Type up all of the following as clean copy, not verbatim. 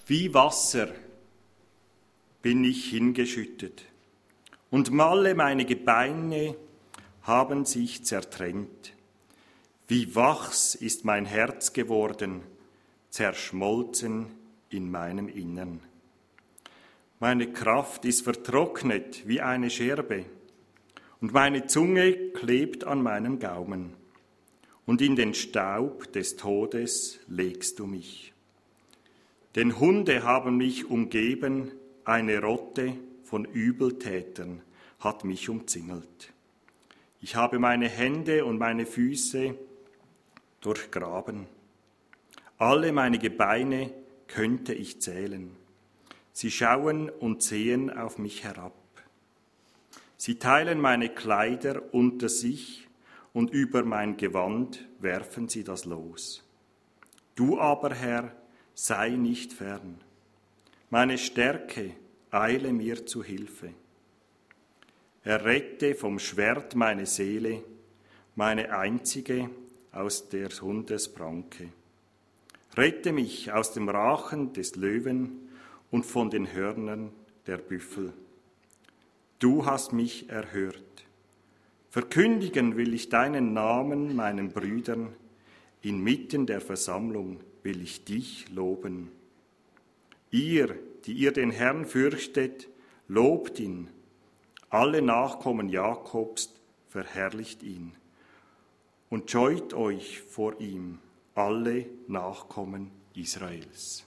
Wie Wasser bin ich hingeschüttet, und alle meine Gebeine haben sich zertrennt. Wie Wachs ist mein Herz geworden, zerschmolzen in meinem Innern. Meine Kraft ist vertrocknet wie eine Scherbe, und meine Zunge klebt an meinem Gaumen. Und in den Staub des Todes legst du mich. Denn Hunde haben mich umgeben, eine Rotte von Übeltätern hat mich umzingelt. Ich habe meine Hände und meine Füße durchgraben. Alle meine Gebeine könnte ich zählen. Sie schauen und sehen auf mich herab. Sie teilen meine Kleider unter sich und über mein Gewand werfen sie das Los. Du aber, Herr, sei nicht fern. Meine Stärke eile mir zu Hilfe. Errette vom Schwert meine Seele, meine einzige aus der Hundespranke. Rette mich aus dem Rachen des Löwen und von den Hörnern der Büffel. Du hast mich erhört. Verkündigen will ich deinen Namen meinen Brüdern, inmitten der Versammlung will ich dich loben. Ihr, die ihr den Herrn fürchtet, lobt ihn. Alle Nachkommen Jakobs verherrlicht ihn. Und scheut euch vor ihm, alle Nachkommen Israels.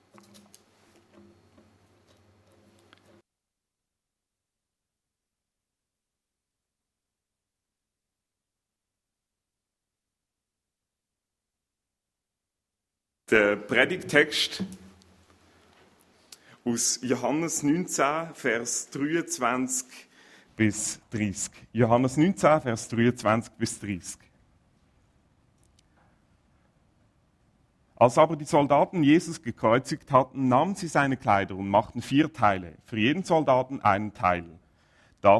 Der Predigttext aus Johannes 19, Vers 23 bis 30. Johannes 19, Vers 23 bis 30. Als aber die Soldaten Jesus gekreuzigt hatten, nahmen sie seine Kleider und machten 4 Teile, für jeden Soldaten einen Teil.